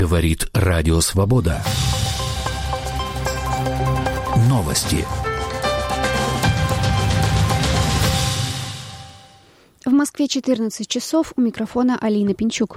Говорит Радио Свобода. Новости. В Москве 14 часов. У микрофона Алина Пинчук.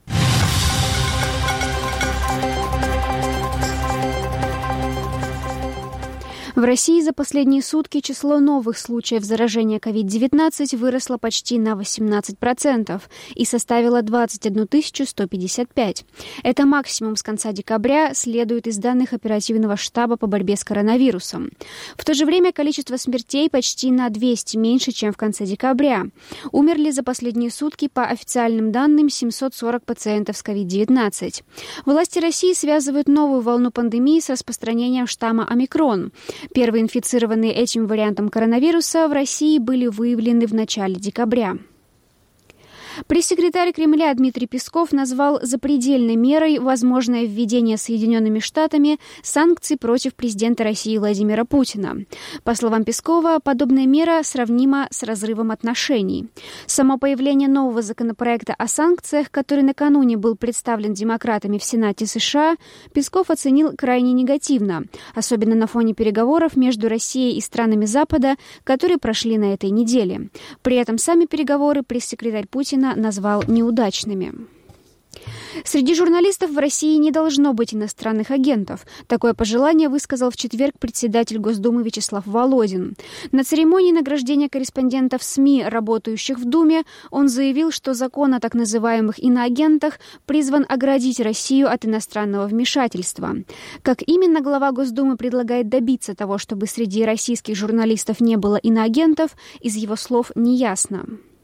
В России за последние сутки число новых случаев заражения COVID-19 выросло почти на 18% и составило 21 155. Это максимум с конца декабря, следует из данных оперативного штаба по борьбе с коронавирусом. В то же время количество смертей почти на 200 меньше, чем в конце декабря. Умерли за последние сутки, по официальным данным, 740 пациентов с COVID-19. Власти России связывают новую волну пандемии с распространением штамма омикрон. Первые инфицированные этим вариантом коронавируса в России были выявлены в начале декабря. Пресс-секретарь Кремля Дмитрий Песков назвал запредельной мерой возможное введение Соединенными Штатами санкций против президента России Владимира Путина. По словам Пескова, подобная мера сравнима с разрывом отношений. Само появление нового законопроекта о санкциях, который накануне был представлен демократами в Сенате США, Песков оценил крайне негативно, особенно на фоне переговоров между Россией и странами Запада, которые прошли на этой неделе. При этом сами переговоры пресс-секретарь Путина назвал неудачными. Среди журналистов в России не должно быть иностранных агентов. Такое пожелание высказал в четверг председатель Госдумы Вячеслав Володин. На церемонии награждения корреспондентов СМИ, работающих в Думе, он заявил, что закон о так называемых иноагентах призван оградить Россию от иностранного вмешательства. Как именно глава Госдумы предлагает добиться того, чтобы среди российских журналистов не было иноагентов, из его слов не ясно.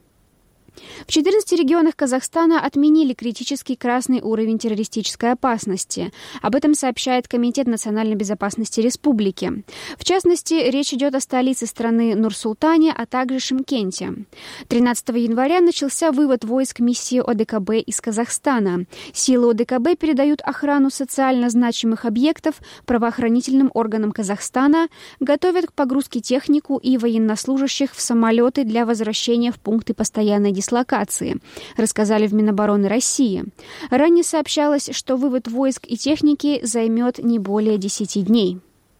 В 14 регионах Казахстана отменили критический красный уровень террористической опасности. Об этом сообщает Комитет национальной безопасности республики. В частности, речь идет о столице страны Нур-Султане, а также Шымкенте. 13 января начался вывод войск миссии ОДКБ из Казахстана. Силы ОДКБ передают охрану социально значимых объектов правоохранительным органам Казахстана, готовят к погрузке технику и военнослужащих в самолеты для возвращения в пункты постоянной дислокации, рассказали в Минобороны России. Ранее сообщалось, что вывод войск и техники займет не более 10 дней.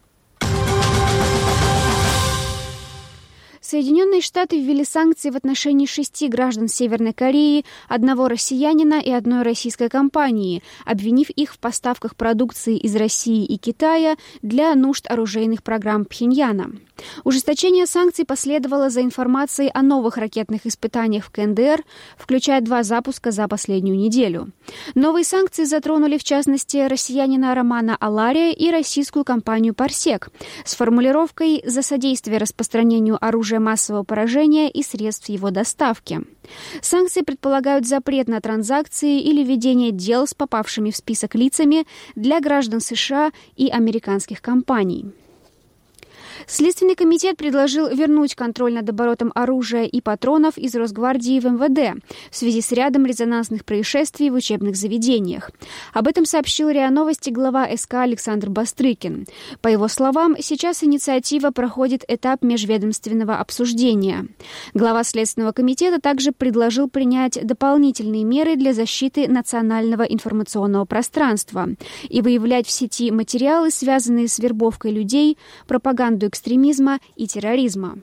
Соединенные Штаты ввели санкции в отношении 6 граждан Северной Кореи, 1 россиянина и 1 российской компании, обвинив их в поставках продукции из России и Китая для нужд оружейных программ Пхеньяна. Ужесточение санкций последовало за информацией о новых ракетных испытаниях в КНДР, включая 2 запуска за последнюю неделю. Новые санкции затронули, в частности, россиянина Романа Алария и российскую компанию «Парсек» с формулировкой «за содействие распространению оружия массового поражения и средств его доставки». Санкции предполагают запрет на транзакции или ведение дел с попавшими в список лицами для граждан США и американских компаний. Следственный комитет предложил вернуть контроль над оборотом оружия и патронов из Росгвардии в МВД в связи с рядом резонансных происшествий в учебных заведениях. Об этом сообщил РИА Новости глава СК Александр Бастрыкин. По его словам, сейчас инициатива проходит этап межведомственного обсуждения. Глава Следственного комитета также предложил принять дополнительные меры для защиты национального информационного пространства и выявлять в сети материалы, связанные с вербовкой людей, пропагандой экстремизма и терроризма.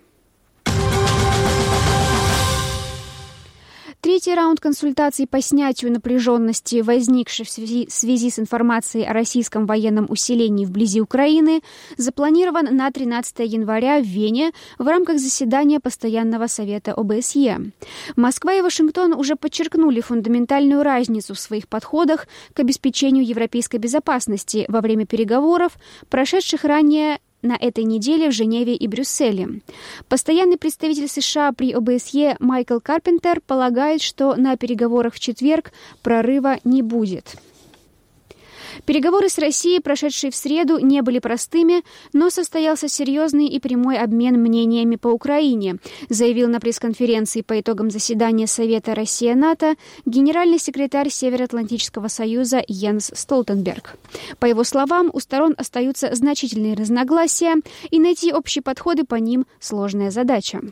Третий раунд консультаций по снятию напряженности, возникшей в связи с информацией о российском военном усилении вблизи Украины, запланирован на 13 января в Вене в рамках заседания Постоянного совета ОБСЕ. Москва и Вашингтон уже подчеркнули фундаментальную разницу в своих подходах к обеспечению европейской безопасности во время переговоров, прошедших ранее на этой неделе в Женеве и Брюсселе. Постоянный представитель США при ОБСЕ Майкл Карпентер полагает, что на переговорах в четверг прорыва не будет. Переговоры с Россией, прошедшие в среду, не были простыми, но состоялся серьезный и прямой обмен мнениями по Украине, заявил на пресс-конференции по итогам заседания Совета Россия-НАТО генеральный секретарь Североатлантического союза Йенс Столтенберг. По его словам, у сторон остаются значительные разногласия, и найти общие подходы по ним – сложная задача.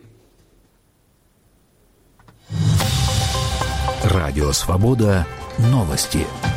Радио «Свобода». Новости.